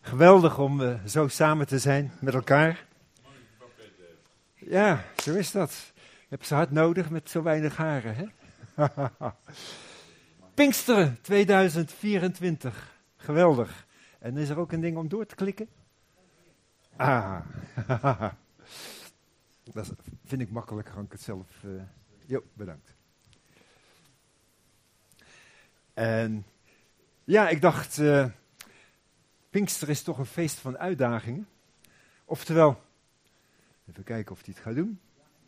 Geweldig om zo samen te zijn met elkaar. Ja, zo is dat. Je hebt ze hard nodig met zo weinig haren, hè? Pinksteren 2024. Geweldig. En is er ook een ding om door te klikken? Ah. Dat vind ik makkelijker, kan ik het zelf... bedankt. En ja, ik dacht... Pinkster is toch een feest van uitdagingen. Oftewel, even kijken of hij het gaat doen.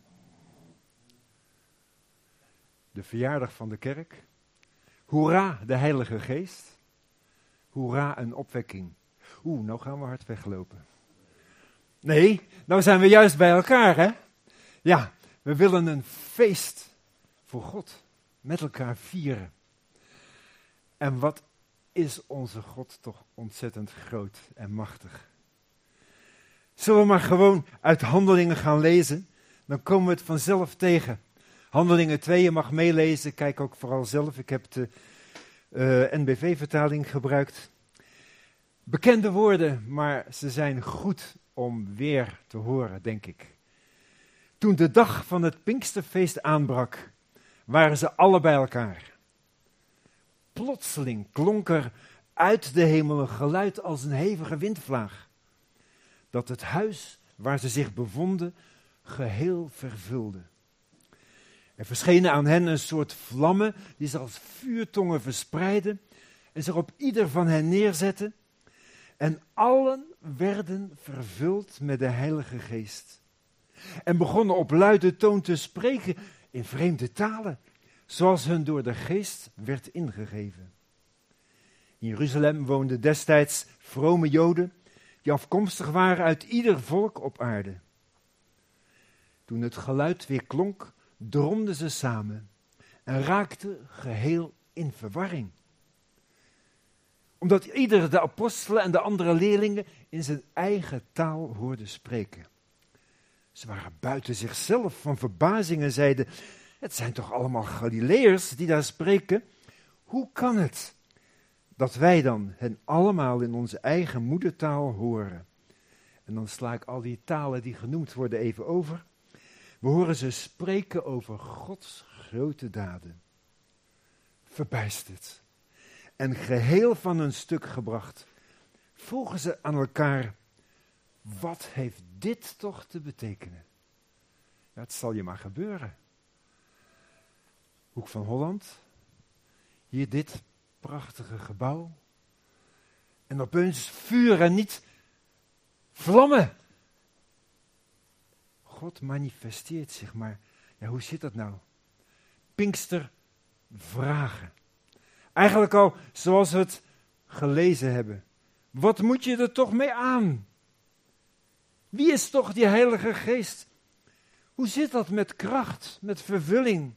De verjaardag van de kerk. Hoera, de Heilige Geest. Hoera, een opwekking. Nou gaan we hard weglopen. Nee, nou zijn we juist bij elkaar, hè? Ja, we willen een feest voor God met elkaar vieren. En wat is onze God toch ontzettend groot en machtig. Zullen we maar gewoon uit Handelingen gaan lezen? Dan komen we het vanzelf tegen. Handelingen 2, je mag meelezen. Kijk ook vooral zelf. Ik heb de NBV-vertaling gebruikt. Bekende woorden, maar ze zijn goed om weer te horen, denk ik. Toen de dag van het Pinksterfeest aanbrak, waren ze alle bij elkaar. Plotseling klonk er uit de hemel een geluid als een hevige windvlaag, dat het huis waar ze zich bevonden geheel vervulde. Er verschenen aan hen een soort vlammen die zich als vuurtongen verspreidden en zich op ieder van hen neerzetten. En allen werden vervuld met de Heilige Geest en begonnen op luide toon te spreken in vreemde talen, zoals hun door de Geest werd ingegeven. In Jeruzalem woonden destijds vrome Joden die afkomstig waren uit ieder volk op aarde. Toen het geluid weer klonk, dromden ze samen en raakten geheel in verwarring. Omdat ieder de apostelen en de andere leerlingen in zijn eigen taal hoorde spreken. Ze waren buiten zichzelf van verbazing en zeiden: het zijn toch allemaal Galileërs die daar spreken? Hoe kan het dat wij dan hen allemaal in onze eigen moedertaal horen? En dan sla ik al die talen die genoemd worden even over. We horen ze spreken over Gods grote daden. Verbijsterd en geheel van hun stuk gebracht, vroegen ze aan elkaar: wat heeft dit toch te betekenen? Ja, het zal je maar gebeuren. Hoek van Holland, hier dit prachtige gebouw. En opeens vuur en niet vlammen. God manifesteert zich, maar ja, hoe zit dat nou? Pinkster vragen. Eigenlijk al zoals we het gelezen hebben. Wat moet je er toch mee aan? Wie is toch die Heilige Geest? Hoe zit dat met kracht, met vervulling?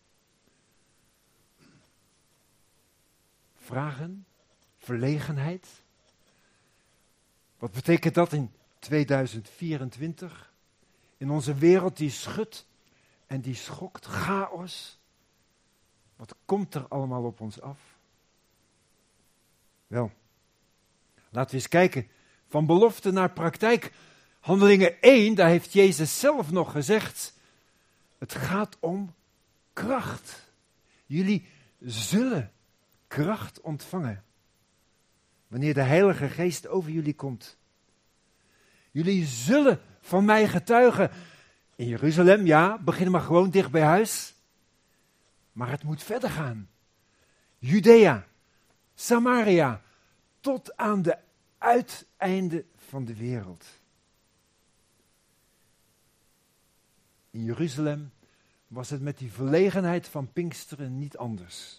Vragen, verlegenheid. Wat betekent dat in 2024? In onze wereld die schudt en die schokt, chaos. Wat komt er allemaal op ons af? Wel, laten we eens kijken. Van belofte naar praktijk. Handelingen 1, daar heeft Jezus zelf nog gezegd: het gaat om kracht. Jullie zullen kracht ontvangen wanneer de Heilige Geest over jullie komt. Jullie zullen van mij getuigen. In Jeruzalem, ja, begin maar gewoon dicht bij huis. Maar het moet verder gaan. Judea, Samaria, tot aan de uiteinde van de wereld. In Jeruzalem was het met die verlegenheid van Pinksteren niet anders.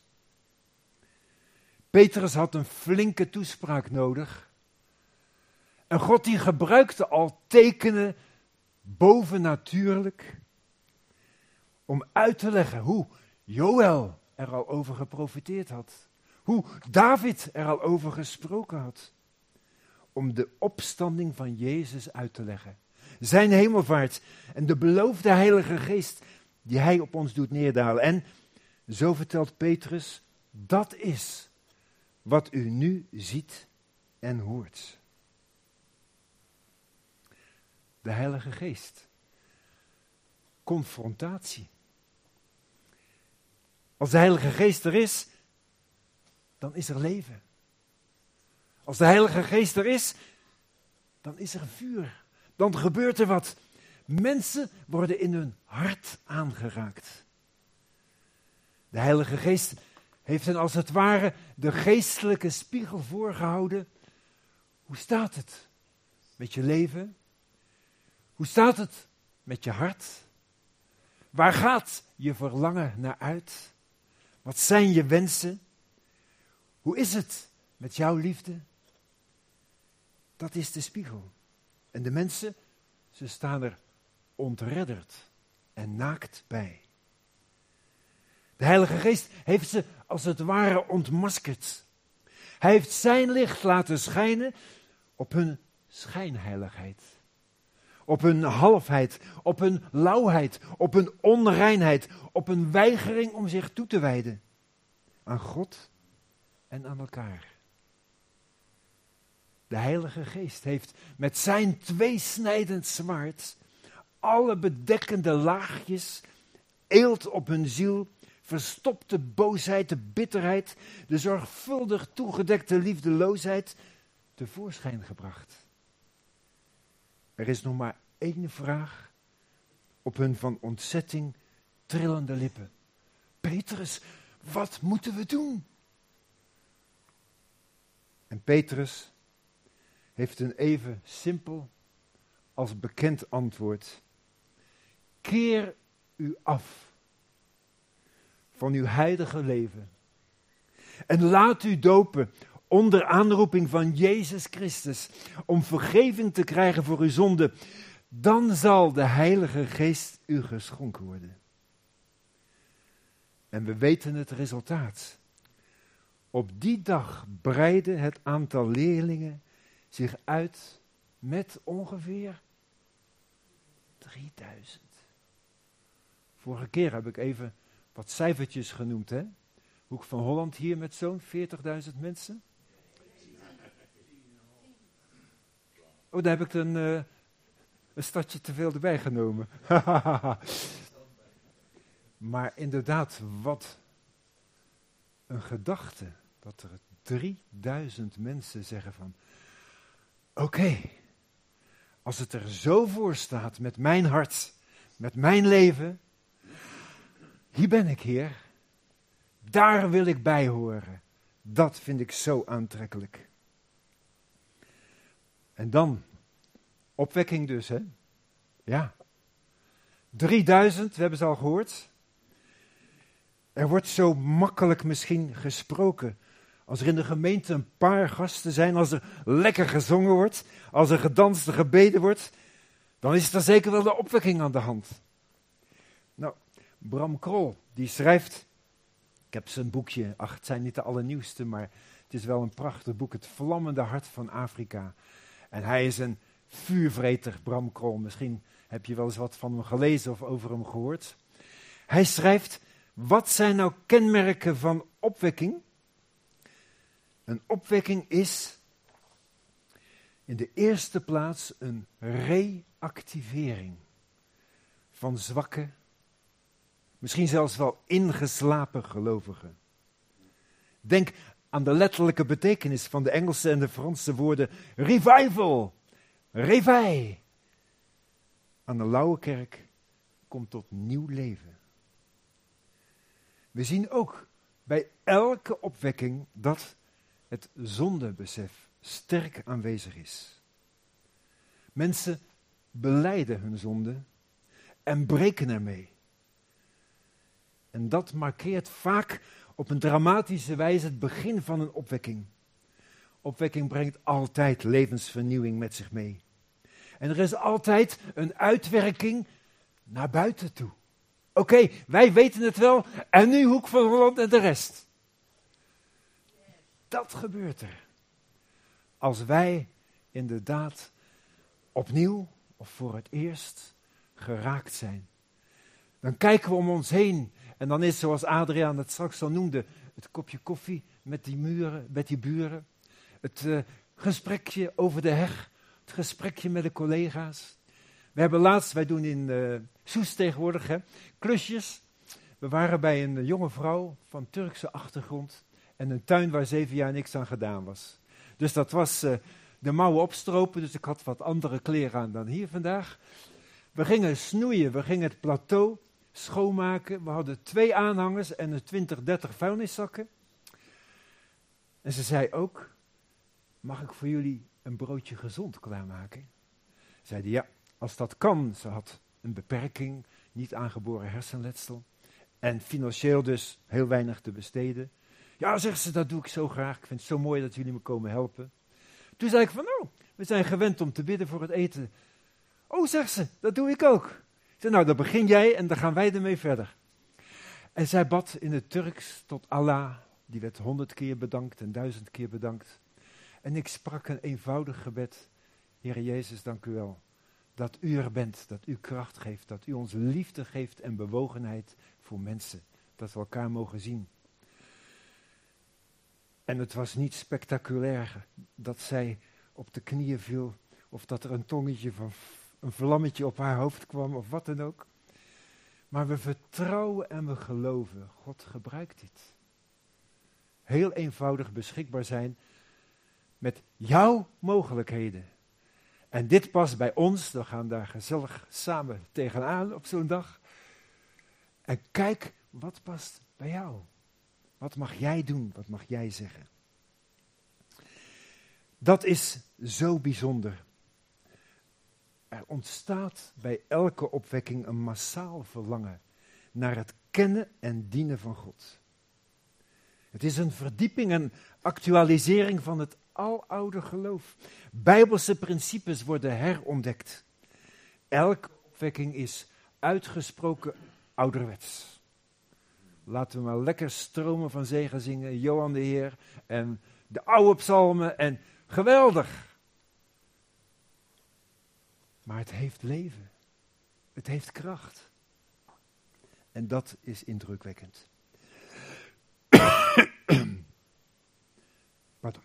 Petrus had een flinke toespraak nodig. En God die gebruikte al tekenen bovennatuurlijk om uit te leggen hoe Joël er al over geprofeteerd had. Hoe David er al over gesproken had. Om de opstanding van Jezus uit te leggen. Zijn hemelvaart en de beloofde Heilige Geest die hij op ons doet neerdalen. En zo vertelt Petrus, dat is wat u nu ziet en hoort. de Heilige Geest. Confrontatie. Als de Heilige Geest er is, dan is er leven. Als de Heilige Geest er is, dan is er vuur. Dan gebeurt er wat. Mensen worden in hun hart aangeraakt. De Heilige Geest heeft hen als het ware de geestelijke spiegel voorgehouden. Hoe staat het met je leven? Hoe staat het met je hart? Waar gaat je verlangen naar uit? Wat zijn je wensen? Hoe is het met jouw liefde? Dat is de spiegel. En de mensen, ze staan er ontredderd en naakt bij. De Heilige Geest heeft ze als het ware ontmaskerd. Hij heeft zijn licht laten schijnen op hun schijnheiligheid. Op hun halfheid, op hun lauwheid, op hun onreinheid, op hun weigering om zich toe te wijden aan God en aan elkaar. De Heilige Geest heeft met zijn tweesnijdend zwaard alle bedekkende laagjes, eelt op hun ziel, verstopte boosheid, de bitterheid, de zorgvuldig toegedekte liefdeloosheid tevoorschijn gebracht. Er is nog maar één vraag op hun van ontzetting trillende lippen. Petrus, wat moeten we doen? En Petrus heeft een even simpel als bekend antwoord. Keer u af van uw heilige leven en laat u dopen onder aanroeping van Jezus Christus om vergeving te krijgen voor uw zonde. Dan zal de Heilige Geest u geschonken worden. En we weten het resultaat. Op die dag breidde het aantal leerlingen zich uit met ongeveer 3000. Vorige keer heb ik even wat cijfertjes genoemd, hè? Hoek van Holland hier met zo'n 40.000 mensen. Oh, daar heb ik een stadje te veel erbij genomen. Maar inderdaad, wat een gedachte dat er 3000 mensen zeggen van, oké, als het er zo voor staat met mijn hart, met mijn leven, hier ben ik, Heer. Daar wil ik bij horen. Dat vind ik zo aantrekkelijk. En dan, opwekking dus, hè? Ja. 3000, we hebben ze al gehoord. Er wordt zo makkelijk misschien gesproken. Als er in de gemeente een paar gasten zijn, als er lekker gezongen wordt, als er gedanst en gebeden wordt, dan is er zeker wel de opwekking aan de hand. Nou, Bram Krol, die schrijft, ik heb zijn boekje, het zijn niet de allernieuwste, maar het is wel een prachtig boek, Het Vlammende Hart van Afrika. En hij is een vuurvreter, Bram Krol. Misschien heb je wel eens wat van hem gelezen of over hem gehoord. Hij schrijft, wat zijn nou kenmerken van opwekking? Een opwekking is in de eerste plaats een reactivering van zwakke, misschien zelfs wel ingeslapen gelovigen. Denk aan de letterlijke betekenis van de Engelse en de Franse woorden revival, réveil. Aan de Lauwe Kerk komt tot nieuw leven. We zien ook bij elke opwekking dat het zondebesef sterk aanwezig is. Mensen belijden hun zonde en breken ermee. En dat markeert vaak op een dramatische wijze het begin van een opwekking. Opwekking brengt altijd levensvernieuwing met zich mee. En er is altijd een uitwerking naar buiten toe. Oké, wij weten het wel en nu Hoek van Holland en de rest. Dat gebeurt er. Als wij inderdaad opnieuw of voor het eerst geraakt zijn. Dan kijken we om ons heen en dan is, zoals Adriaan het straks al noemde, het kopje koffie met die buren, het gesprekje over de heg, het gesprekje met de collega's, We hebben laatst, wij doen in Soest tegenwoordig, klusjes. We waren bij een jonge vrouw van Turkse achtergrond en een tuin waar 7 jaar niks aan gedaan was. Dus dat was de mouwen opstropen, dus ik had wat andere kleren aan dan hier vandaag. We gingen snoeien, we gingen het plateau schoonmaken. We hadden 2 aanhangers en een 20, 30 vuilniszakken. En ze zei ook, mag ik voor jullie een broodje gezond klaarmaken? Zeiden ja, als dat kan. Ze had een beperking, niet aangeboren hersenletsel. En financieel dus heel weinig te besteden. Ja, zegt ze, dat doe ik zo graag. Ik vind het zo mooi dat jullie me komen helpen. Toen zei ik van, nou, we zijn gewend om te bidden voor het eten. Oh, zegt ze, dat doe ik ook. Ik zei, nou, dan begin jij en dan gaan wij ermee verder. En zij bad in het Turks tot Allah. Die werd 100 keer bedankt en 1000 keer bedankt. En ik sprak een eenvoudig gebed. Heer Jezus, dank u wel. Dat u er bent, dat u kracht geeft, dat u ons liefde geeft en bewogenheid voor mensen. Dat we elkaar mogen zien. En het was niet spectaculair dat zij op de knieën viel. Of dat er een tongetje van een vlammetje op haar hoofd kwam of wat dan ook. Maar we vertrouwen en we geloven. God gebruikt dit. Heel eenvoudig beschikbaar zijn met jouw mogelijkheden. En dit past bij ons. We gaan daar gezellig samen tegenaan op zo'n dag. En kijk, wat past bij jou? Wat mag jij doen? Wat mag jij zeggen? Dat is zo bijzonder. Er ontstaat bij elke opwekking een massaal verlangen naar het kennen en dienen van God. Het is een verdieping en actualisering van het aloude geloof. Bijbelse principes worden herontdekt. Elke opwekking is uitgesproken ouderwets. Laten we maar lekker stromen van zegen zingen, Johan de Heer en de oude psalmen en geweldig. Maar het heeft leven. Het heeft kracht. En dat is indrukwekkend. Pardon.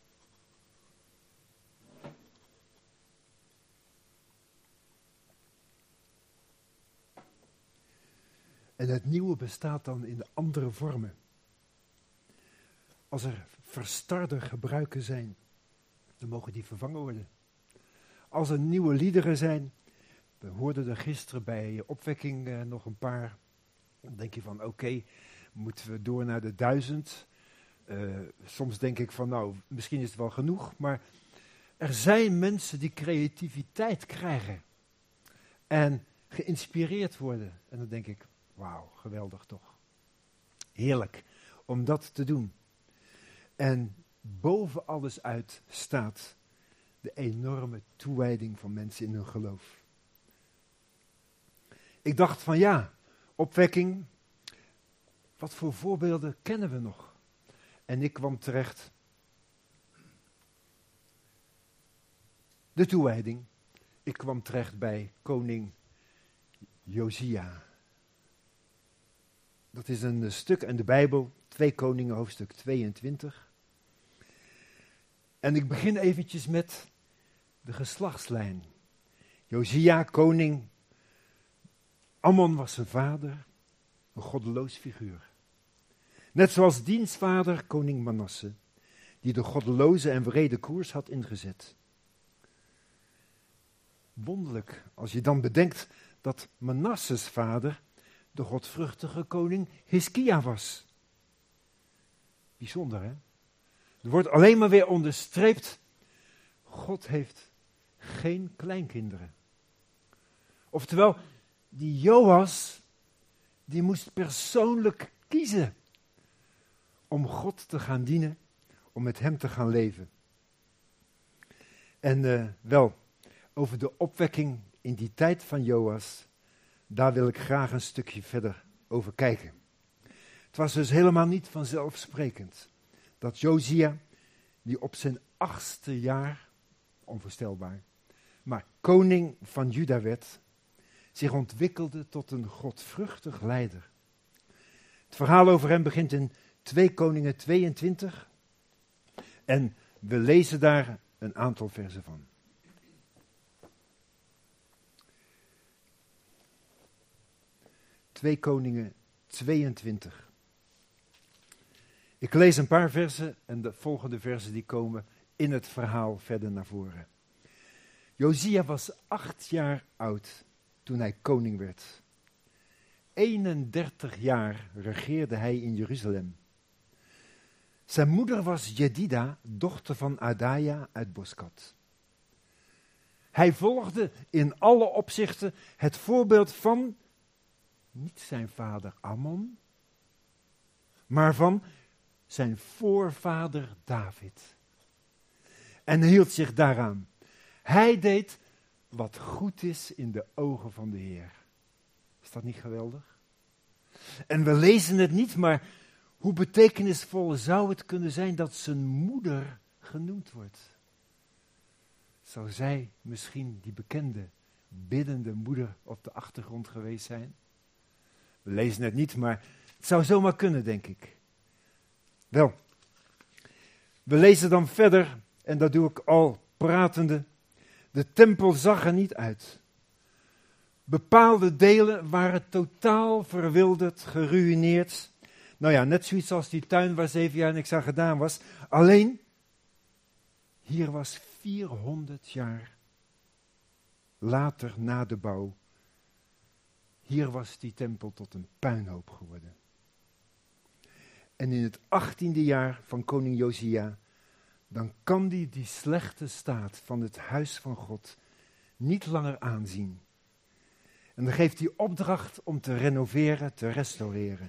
En het nieuwe bestaat dan in de andere vormen. Als er verstarde gebruiken zijn, dan mogen die vervangen worden. Als er nieuwe liederen zijn, we hoorden er gisteren bij opwekking nog een paar. Dan denk je van oké, moeten we door naar de 1000. Soms denk ik van nou, misschien is het wel genoeg. Maar er zijn mensen die creativiteit krijgen. En geïnspireerd worden. En dan denk ik, wauw, geweldig toch. Heerlijk om dat te doen. En boven alles uit staat de enorme toewijding van mensen in hun geloof. Ik dacht van ja, opwekking, wat voor voorbeelden kennen we nog? En ik kwam terecht. De toewijding. Ik kwam terecht bij koning Josia. Dat is een stuk in de Bijbel, 2 Koningen hoofdstuk 22. En ik begin eventjes met de geslachtslijn. Josia, koning. Ammon was zijn vader, een goddeloos figuur. Net zoals diens vader, koning Manasse, die de goddeloze en wrede koers had ingezet. Wonderlijk, als je dan bedenkt dat Manasses vader de godvruchtige koning Hiskia was. Bijzonder, hè? Er wordt alleen maar weer onderstreept, God heeft geen kleinkinderen. Oftewel, die Joas, die moest persoonlijk kiezen om God te gaan dienen, om met hem te gaan leven. En over de opwekking in die tijd van Joas, daar wil ik graag een stukje verder over kijken. Het was dus helemaal niet vanzelfsprekend dat Josia, die op zijn 8e jaar, onvoorstelbaar, maar koning van Juda werd, zich ontwikkelde tot een godvruchtig leider. Het verhaal over hem begint in 2 Koningen 22 en we lezen daar een aantal versen van. 2 Koningen 22. Ik lees een paar versen en de volgende versen die komen in het verhaal verder naar voren. Josia was 8 jaar oud toen hij koning werd. 31 jaar regeerde hij in Jeruzalem. Zijn moeder was Jedida, dochter van Adaja uit Boskat. Hij volgde in alle opzichten het voorbeeld van, niet zijn vader Ammon, maar van zijn voorvader David. En hield zich daaraan. Hij deed wat goed is in de ogen van de Heer. Is dat niet geweldig? En we lezen het niet, maar hoe betekenisvol zou het kunnen zijn dat zijn moeder genoemd wordt? Zou zij misschien die bekende, biddende moeder op de achtergrond geweest zijn? We lezen het niet, maar het zou zomaar kunnen, denk ik. Wel, we lezen dan verder, en dat doe ik al pratende. De tempel zag er niet uit. Bepaalde delen waren totaal verwilderd, geruïneerd. Nou ja, net zoiets als die tuin waar 7 jaar niks aan gedaan was. Alleen, hier was 400 jaar later na de bouw. Hier was die tempel tot een puinhoop geworden. En in het 18e jaar van koning Josia, dan kan die slechte staat van het huis van God niet langer aanzien. En dan geeft hij opdracht om te renoveren, te restaureren.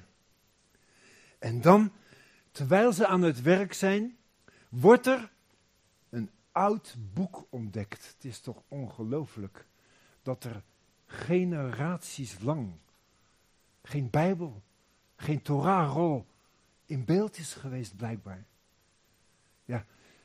En dan, terwijl ze aan het werk zijn, wordt er een oud boek ontdekt. Het is toch ongelooflijk dat er generaties lang geen Bijbel, geen Torahrol in beeld is geweest blijkbaar. Ja,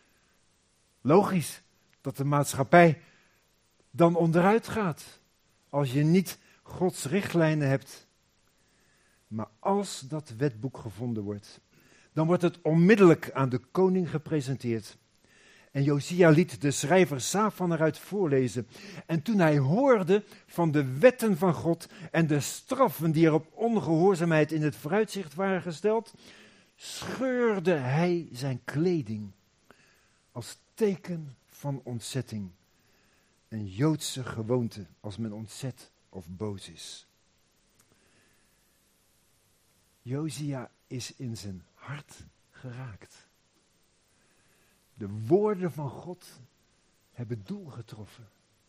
logisch dat de maatschappij dan onderuit gaat als je niet Gods richtlijnen hebt. Maar als dat wetboek gevonden wordt, dan wordt het onmiddellijk aan de koning gepresenteerd. En Josia liet de schrijver Safan eruit voorlezen. En toen hij hoorde van de wetten van God en de straffen die er op ongehoorzaamheid in het vooruitzicht waren gesteld, scheurde hij zijn kleding als teken van ontzetting. Een Joodse gewoonte als men ontzet of boos is. Josia is in zijn hart geraakt. De woorden van God hebben doel getroffen.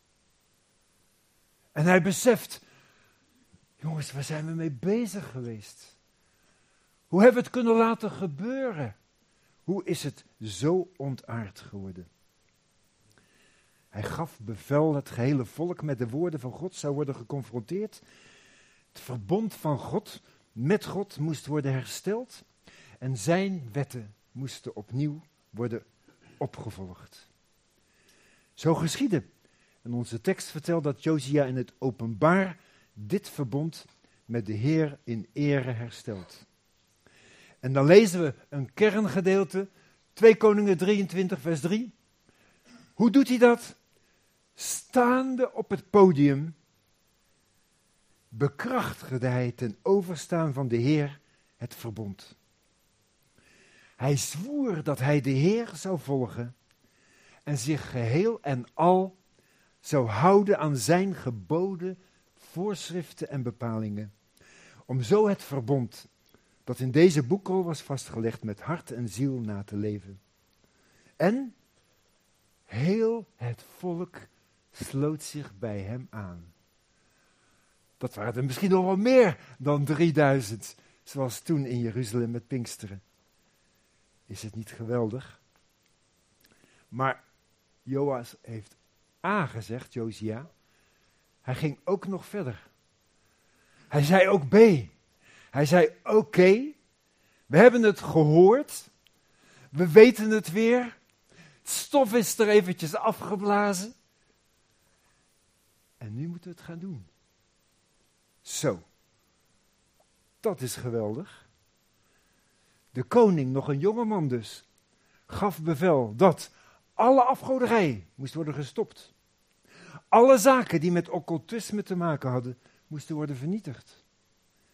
En hij beseft, jongens, waar zijn we mee bezig geweest? Hoe hebben we het kunnen laten gebeuren? Hoe is het zo ontaard geworden? Hij gaf bevel, het gehele volk met de woorden van God zou worden geconfronteerd. Het verbond van God met God moest worden hersteld. En zijn wetten moesten opnieuw worden opgevolgd. Zo geschiedde. En onze tekst vertelt dat Josia in het openbaar dit verbond met de Heer in ere herstelt. En dan lezen we een kerngedeelte, 2 Koningen 23 vers 3. Hoe doet hij dat? Staande op het podium bekrachtigde hij ten overstaan van de Heer het verbond. Hij zwoer dat hij de Heer zou volgen en zich geheel en al zou houden aan zijn geboden, voorschriften en bepalingen, om zo het verbond dat in deze boekrol was vastgelegd met hart en ziel na te leven. En heel het volk sloot zich bij hem aan. Dat waren er misschien nog wel meer dan 3000, zoals toen in Jeruzalem met Pinksteren. Is het niet geweldig? Maar Joas heeft A gezegd, Josia. Hij ging ook nog verder. Hij zei ook B. Hij zei, oké, we hebben het gehoord. We weten het weer. Het stof is er eventjes afgeblazen. En nu moeten we het gaan doen. Zo. Dat is geweldig. De koning, nog een jonge man dus, gaf bevel dat alle afgoderij moest worden gestopt. Alle zaken die met occultisme te maken hadden, moesten worden vernietigd.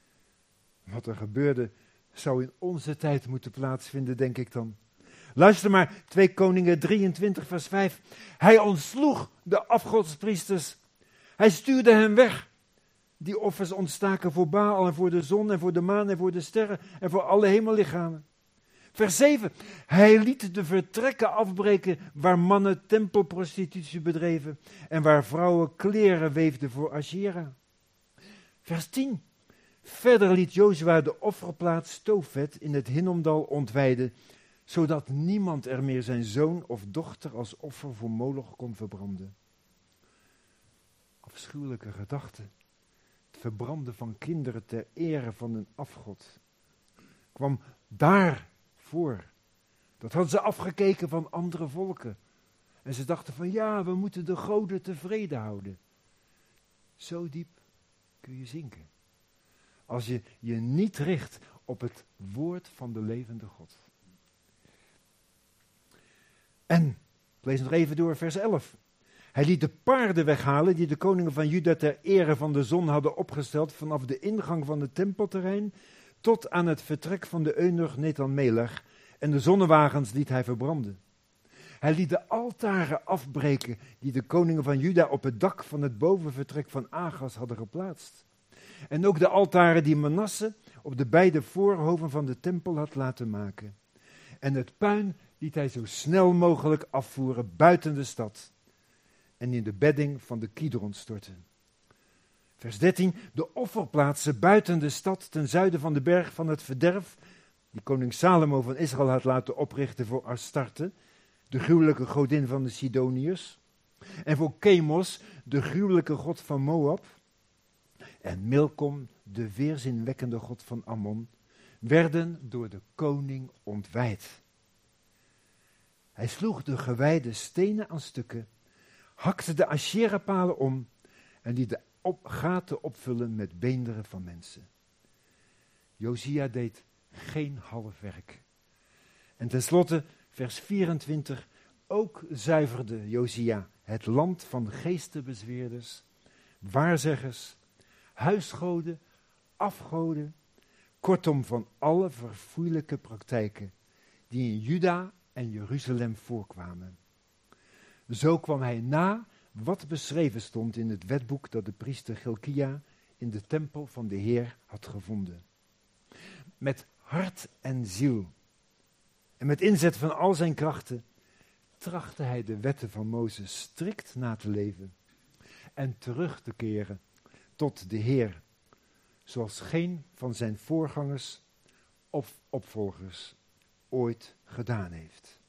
Wat er gebeurde zou in onze tijd moeten plaatsvinden, denk ik dan. Luister maar, 2 Koningen 23 vers 5. Hij ontsloeg de afgodspriesters. Hij stuurde hen weg. Die offers ontstaken voor Baal en voor de zon en voor de maan en voor de sterren en voor alle hemellichamen. Vers 7. Hij liet de vertrekken afbreken waar mannen tempelprostitutie bedreven en waar vrouwen kleren weefden voor Asherah. Vers 10. Verder liet Jozua de offerplaats Tofet in het Hinnomdal ontwijden, zodat niemand er meer zijn zoon of dochter als offer voor Moloch kon verbranden. Afschuwelijke gedachte. Het verbranden van kinderen ter ere van een afgod kwam daar voor. Dat hadden ze afgekeken van andere volken. En ze dachten van ja, we moeten de goden tevreden houden. Zo diep kun je zinken. Als je je niet richt op het woord van de levende God. En, ik lees nog even door vers 11. Hij liet de paarden weghalen die de koningen van Juda ter ere van de zon hadden opgesteld vanaf de ingang van het tempelterrein tot aan het vertrek van de eunuch Nethan-Melech en de zonnewagens liet hij verbranden. Hij liet de altaren afbreken die de koningen van Juda op het dak van het bovenvertrek van Agas hadden geplaatst. En ook de altaren die Manasse op de beide voorhoven van de tempel had laten maken. En het puin liet hij zo snel mogelijk afvoeren buiten de stad en in de bedding van de Kidron storten. Vers 13, de offerplaatsen buiten de stad ten zuiden van de berg van het verderf, die koning Salomo van Israël had laten oprichten voor Astarte, de gruwelijke godin van de Sidoniërs, en voor Chemos, de gruwelijke god van Moab, en Milkom, de weerzinwekkende god van Ammon, werden door de koning ontwijd. Hij sloeg de gewijde stenen aan stukken, hakte de Asherapalen om en liet de gaten opvullen met beenderen van mensen. Josia deed geen half werk. En tenslotte, vers 24, ook zuiverde Josia het land van geestenbezweerders, waarzeggers, huisgoden, afgoden, kortom van alle verfoeilijke praktijken die in Juda en Jeruzalem voorkwamen. Zo kwam hij na wat beschreven stond in het wetboek dat de priester Gilkia in de tempel van de Heer had gevonden. Met hart en ziel en met inzet van al zijn krachten trachtte hij de wetten van Mozes strikt na te leven en terug te keren tot de Heer, zoals geen van zijn voorgangers of opvolgers ooit gedaan heeft.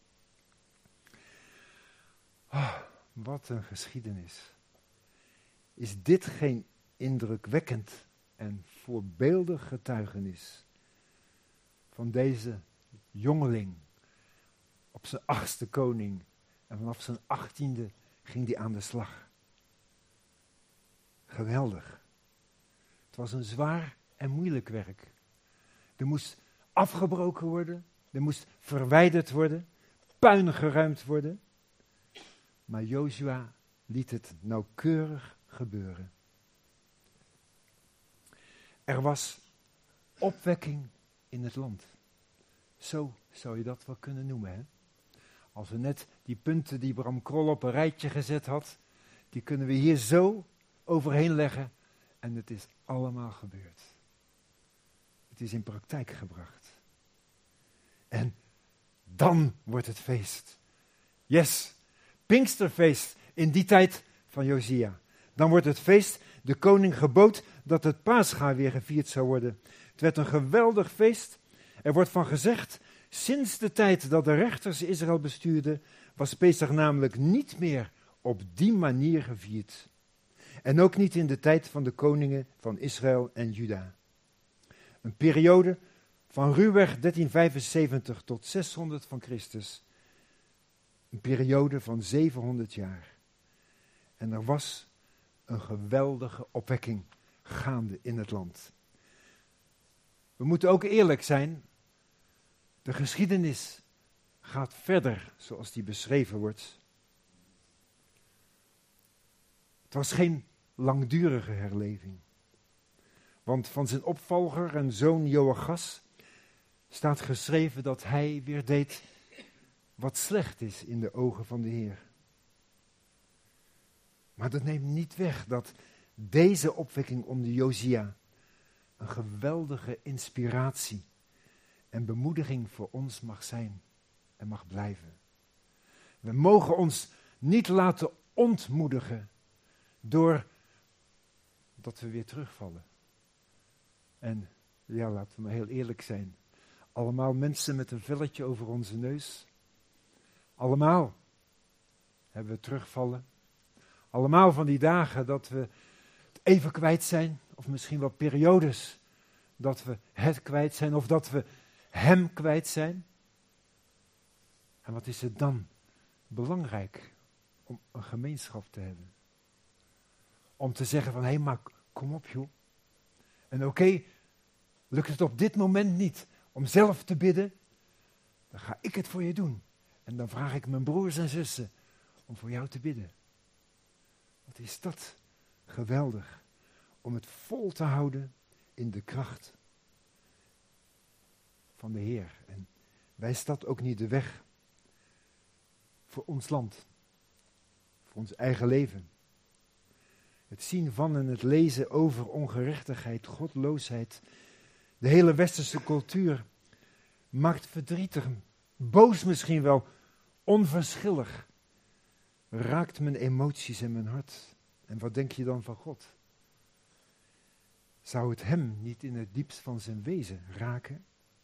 Oh, wat een geschiedenis. Is dit geen indrukwekkend en voorbeeldig getuigenis van deze jongeling op zijn 8e koning en vanaf zijn 18e ging hij aan de slag. Geweldig. Het was een zwaar en moeilijk werk. Er moest afgebroken worden, er moest verwijderd worden, puin geruimd worden. Maar Jozua liet het nauwkeurig gebeuren. Er was opwekking in het land. Zo zou je dat wel kunnen noemen, hè? Als we net die punten die Bram Krol op een rijtje gezet had, die kunnen we hier zo overheen leggen en het is allemaal gebeurd. Het is in praktijk gebracht. En dan wordt het feest. Yes, Pinksterfeest in die tijd van Josia. Dan wordt het feest, de koning gebood dat het Pascha weer gevierd zou worden. Het werd een geweldig feest. Er wordt van gezegd, sinds de tijd dat de rechters Israël bestuurden, was Pesach namelijk niet meer op die manier gevierd. En ook niet in de tijd van de koningen van Israël en Juda. Een periode van ruwweg 1375 tot 600 van Christus. Een periode van 700 jaar. En er was een geweldige opwekking gaande in het land. We moeten ook eerlijk zijn. De geschiedenis gaat verder zoals die beschreven wordt. Het was geen langdurige herleving. Want van zijn opvolger en zoon Joachas staat geschreven dat hij weer deed wat slecht is in de ogen van de Heer. Maar dat neemt niet weg dat deze opwekking onder Josia een geweldige inspiratie en bemoediging voor ons mag zijn en mag blijven. We mogen ons niet laten ontmoedigen door dat we weer terugvallen. En ja, laten we maar heel eerlijk zijn. Allemaal mensen met een velletje over onze neus. Allemaal hebben we terugvallen. Allemaal van die dagen dat we het even kwijt zijn. Of misschien wel periodes dat we het kwijt zijn. Of dat we hem kwijt zijn. En wat is het dan belangrijk om een gemeenschap te hebben? Om te zeggen van, hé, maar kom op joh. En oké, lukt het op dit moment niet om zelf te bidden, dan ga ik het voor je doen. En dan vraag ik mijn broers en zussen om voor jou te bidden. Wat is dat geweldig, om het vol te houden in de kracht van de Heer. En wijst dat ook niet de weg voor ons land, voor ons eigen leven. Het zien van en het lezen over ongerechtigheid, godloosheid, de hele westerse cultuur maakt verdrietig, boos misschien wel, onverschillig. Raakt mijn emoties en mijn hart. En wat denk je dan van God? Zou het hem niet in het diepst van zijn wezen raken?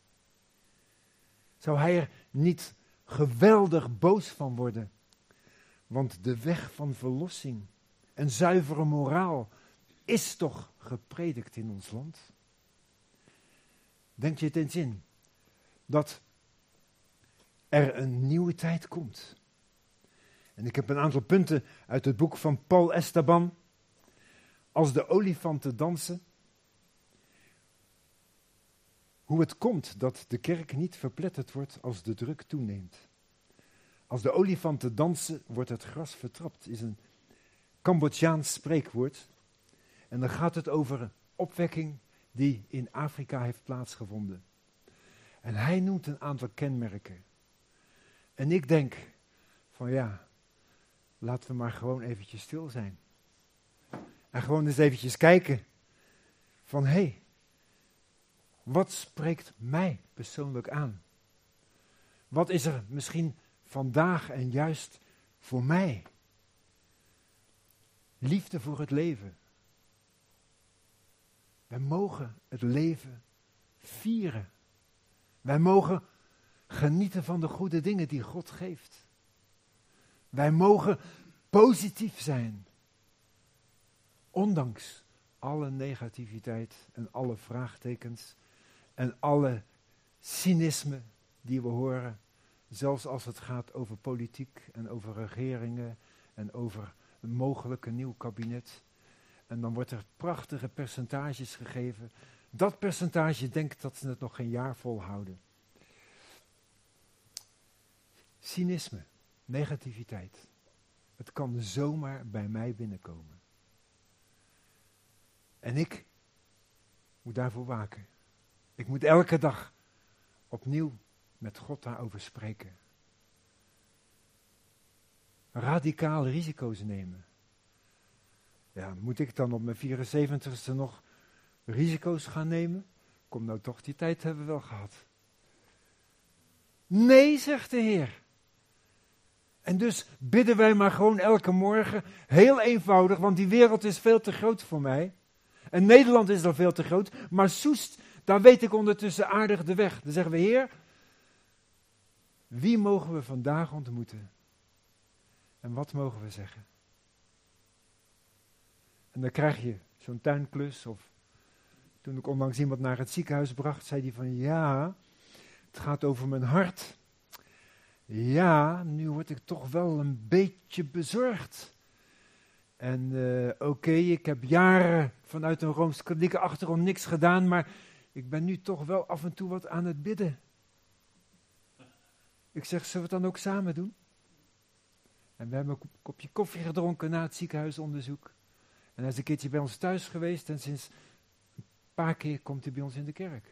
Zou hij er niet geweldig boos van worden? Want de weg van verlossing en zuivere moraal is toch gepredikt in ons land? Denk je het eens in dat er een nieuwe tijd komt? En ik heb een aantal punten uit het boek van Paul Esteban. Als de olifanten dansen. Hoe het komt dat de kerk niet verpletterd wordt als de druk toeneemt. Als de olifanten dansen, wordt het gras vertrapt. Is een Cambodjaans spreekwoord. En dan gaat het over een opwekking die in Afrika heeft plaatsgevonden. En hij noemt een aantal kenmerken. En ik denk van ja, laten we maar gewoon eventjes stil zijn. En gewoon eens eventjes kijken van hé, wat spreekt mij persoonlijk aan? Wat is er misschien vandaag en juist voor mij? Liefde voor het leven. Wij mogen het leven vieren. Wij mogen genieten van de goede dingen die God geeft. Wij mogen positief zijn. Ondanks alle negativiteit en alle vraagtekens en alle cynisme die we horen. Zelfs als het gaat over politiek en over regeringen en over een mogelijk nieuw kabinet. En dan wordt er prachtige percentages gegeven. Dat percentage denkt dat ze het nog geen jaar volhouden. Cynisme, negativiteit. Het kan zomaar bij mij binnenkomen. En ik moet daarvoor waken. Ik moet elke dag opnieuw met God daarover spreken. Radicaal risico's nemen. Ja, moet ik dan op mijn 74ste nog risico's gaan nemen? Kom nou toch, die tijd hebben we wel gehad. Nee, zegt de Heer. En dus bidden wij maar gewoon elke morgen, heel eenvoudig, want die wereld is veel te groot voor mij. En Nederland is al veel te groot, maar Soest, daar weet ik ondertussen aardig de weg. Dan zeggen we, Heer, wie mogen we vandaag ontmoeten? En wat mogen we zeggen? En dan krijg je zo'n tuinklus, of toen ik onlangs iemand naar het ziekenhuis bracht, zei hij van ja, het gaat over mijn hart. Ja, nu word ik toch wel een beetje bezorgd. En oké, ik heb jaren vanuit een Rooms-Katholieke achtergrond niks gedaan, maar ik ben nu toch wel af en toe wat aan het bidden. Ik zeg, zullen we het dan ook samen doen? En we hebben een kopje koffie gedronken na het ziekenhuisonderzoek. En hij is een keertje bij ons thuis geweest en sinds een paar keer komt hij bij ons in de kerk.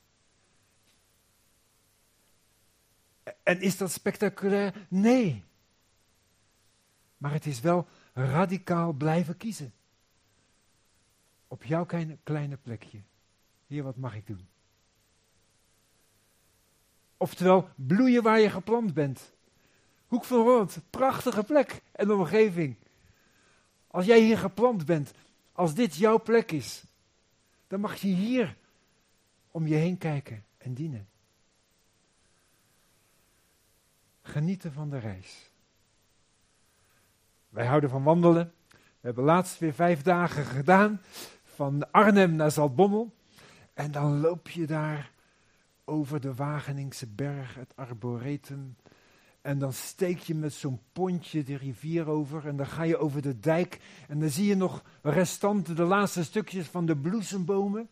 En is dat spectaculair? Nee. Maar het is wel radicaal blijven kiezen. Op jouw kleine plekje. Heer, wat mag ik doen? Oftewel, bloeien waar je geplant bent. Hoek van Holland, prachtige plek en omgeving. Als jij hier geplant bent, als dit jouw plek is, dan mag je hier om je heen kijken en dienen. Genieten van de reis. Wij houden van wandelen. We hebben laatst weer 5 dagen gedaan, van Arnhem naar Zaltbommel. En dan loop je daar over de Wageningse berg, het arboretum. En dan steek je met zo'n pontje de rivier over en dan ga je over de dijk. En dan zie je nog restanten, de laatste stukjes van de bloesembomen.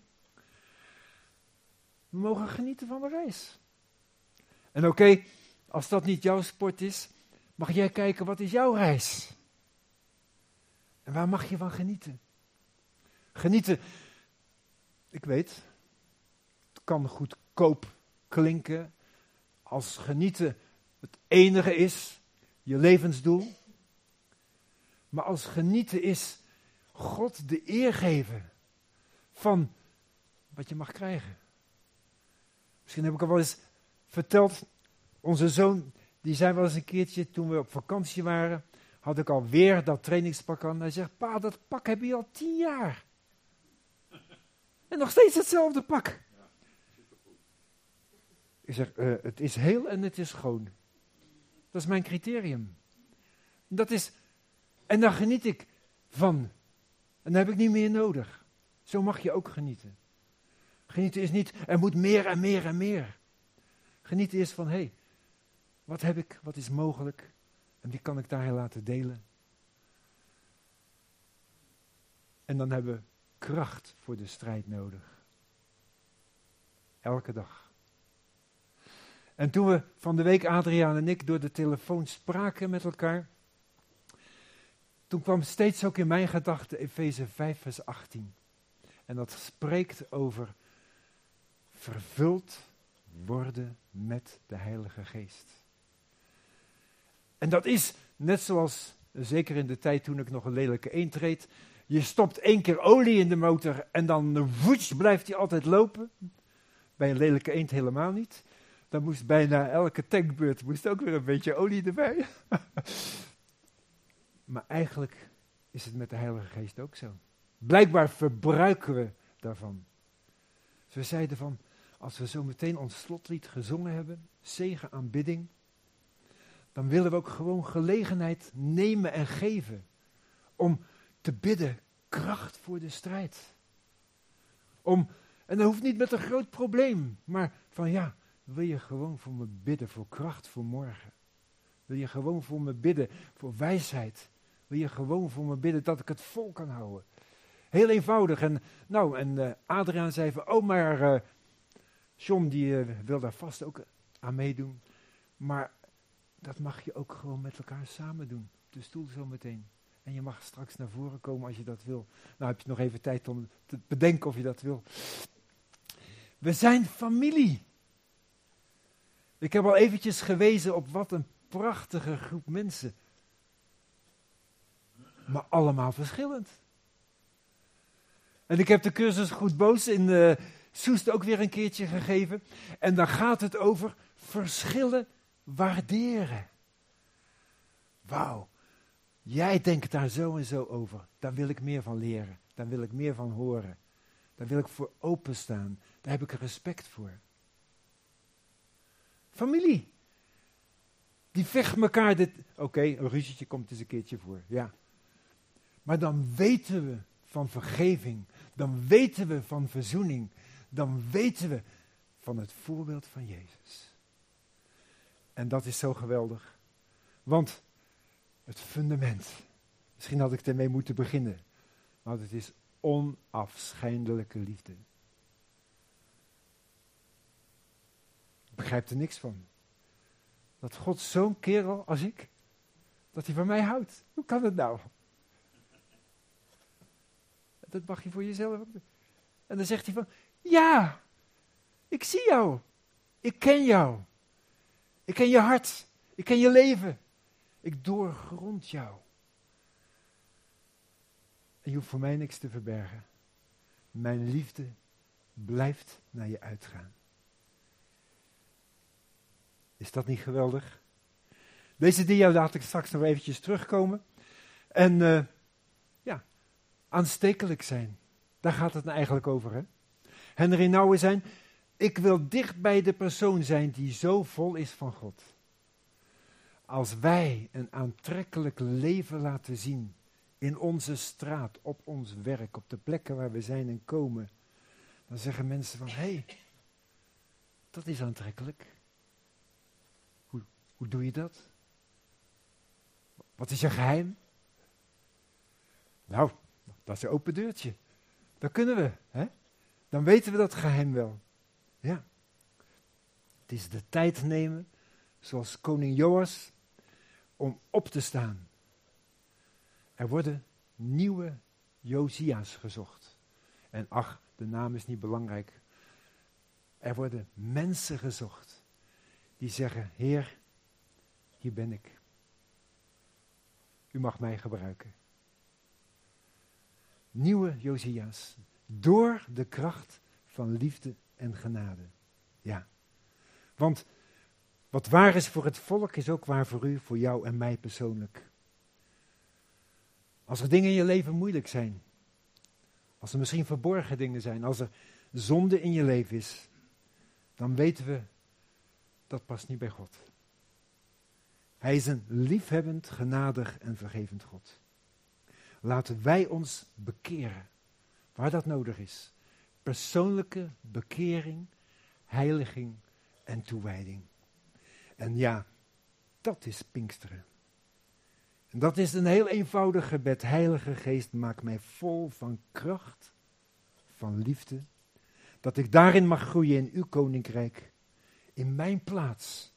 We mogen genieten van de reis. En oké, als dat niet jouw sport is, mag jij kijken, wat is jouw reis? En waar mag je van genieten? Genieten, ik weet, het kan goedkoop klinken als genieten het enige is, je levensdoel. Maar als genieten is God de eer geven van wat je mag krijgen. Misschien heb ik al wel eens verteld, onze zoon, die zei wel eens een keertje, toen we op vakantie waren, had ik alweer dat trainingspak aan. Hij zegt, pa, dat pak heb je al 10 jaar. En nog steeds hetzelfde pak. Ik zeg, het is heel en het is schoon. Dat is mijn criterium. En daar geniet ik van. En dat heb ik niet meer nodig. Zo mag je ook genieten. Genieten is niet, er moet meer en meer en meer. Genieten is van, hé, wat heb ik, wat is mogelijk? En wie kan ik daarin laten delen? En dan hebben we kracht voor de strijd nodig. Elke dag. En toen we van de week, Adriaan en ik, door de telefoon spraken met elkaar, toen kwam steeds ook in mijn gedachten Efeze 5 vers 18. En dat spreekt over vervuld worden met de Heilige Geest. En dat is, net zoals, zeker in de tijd toen ik nog een lelijke eend reed, je stopt 1 keer olie in de motor en dan woets, blijft hij altijd lopen. Bij een lelijke eend helemaal niet. Dan moest bijna elke tankbeurt ook weer een beetje olie erbij. Maar eigenlijk is het met de Heilige Geest ook zo. Blijkbaar verbruiken we daarvan. Dus we zeiden van, als we zo meteen ons slotlied gezongen hebben, zegen aanbidding, dan willen we ook gewoon gelegenheid nemen en geven om te bidden, kracht voor de strijd. En dat hoeft niet met een groot probleem, maar van ja, wil je gewoon voor me bidden, voor kracht voor morgen? Wil je gewoon voor me bidden, voor wijsheid? Wil je gewoon voor me bidden dat ik het vol kan houden? Heel eenvoudig. En Adriaan zei van, maar John die wil daar vast ook aan meedoen. Maar dat mag je ook gewoon met elkaar samen doen. Op de stoel zo meteen. En je mag straks naar voren komen als je dat wil. Nou heb je nog even tijd om te bedenken of je dat wil. We zijn familie. Ik heb al eventjes gewezen op wat een prachtige groep mensen. Maar allemaal verschillend. En ik heb de cursus Goed Boos in Soest ook weer een keertje gegeven. En dan gaat het over verschillen waarderen. Wauw. Jij denkt daar zo en zo over. Daar wil ik meer van leren. Daar wil ik meer van horen. Daar wil ik voor openstaan. Daar heb ik respect voor. Familie. Die vecht elkaar dit. Oké, een ruzietje komt eens een keertje voor. Ja. Maar dan weten we van vergeving. Dan weten we van verzoening. Dan weten we van het voorbeeld van Jezus. En dat is zo geweldig. Want het fundament. Misschien had ik ermee moeten beginnen. Want het is onafscheidelijke liefde. Ik begrijp er niks van. Dat God zo'n kerel als ik, dat hij van mij houdt. Hoe kan het nou? Dat mag je voor jezelf ook doen. En dan zegt hij van, ja, ik zie jou. Ik ken jou. Ik ken je hart. Ik ken je leven. Ik doorgrond jou. En je hoeft voor mij niks te verbergen. Mijn liefde blijft naar je uitgaan. Is dat niet geweldig? Deze dia laat ik straks nog eventjes terugkomen. En aanstekelijk zijn. Daar gaat het nou eigenlijk over, hè? Henry Nouwen zijn. Ik wil dicht bij de persoon zijn die zo vol is van God. Als wij een aantrekkelijk leven laten zien in onze straat, op ons werk, op de plekken waar we zijn en komen, dan zeggen mensen van, hé, dat is aantrekkelijk. Hoe doe je dat? Wat is je geheim? Nou, dat is een open deurtje. Dat kunnen we, hè? Dan weten we dat geheim wel. Ja. Het is de tijd nemen, zoals koning Joas, om op te staan. Er worden nieuwe Josia's gezocht. En ach, de naam is niet belangrijk. Er worden mensen gezocht die zeggen, Heer, hier ben ik. U mag mij gebruiken. Nieuwe Josia's. Door de kracht van liefde en genade. Ja. Want wat waar is voor het volk is ook waar voor u, voor jou en mij persoonlijk. Als er dingen in je leven moeilijk zijn. Als er misschien verborgen dingen zijn. Als er zonde in je leven is. Dan weten we, dat past niet bij God. Hij is een liefhebbend, genadig en vergevend God. Laten wij ons bekeren, waar dat nodig is. Persoonlijke bekering, heiliging en toewijding. En ja, dat is Pinksteren. En dat is een heel eenvoudig gebed. Heilige Geest, maak mij vol van kracht, van liefde. Dat ik daarin mag groeien in uw koninkrijk, in mijn plaats.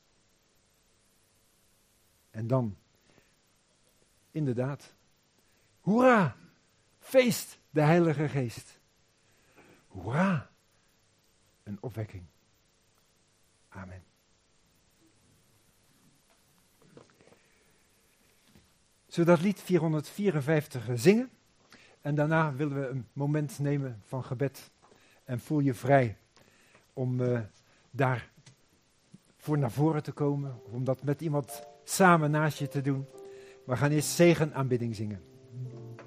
En dan, inderdaad, hoera, feest, de Heilige Geest. Hoera, een opwekking. Amen. Zullen we dat lied 454 zingen? En daarna willen we een moment nemen van gebed. En voel je vrij om daar voor naar voren te komen. Om dat met iemand samen naast je te doen. We gaan eerst zegenaanbidding zingen.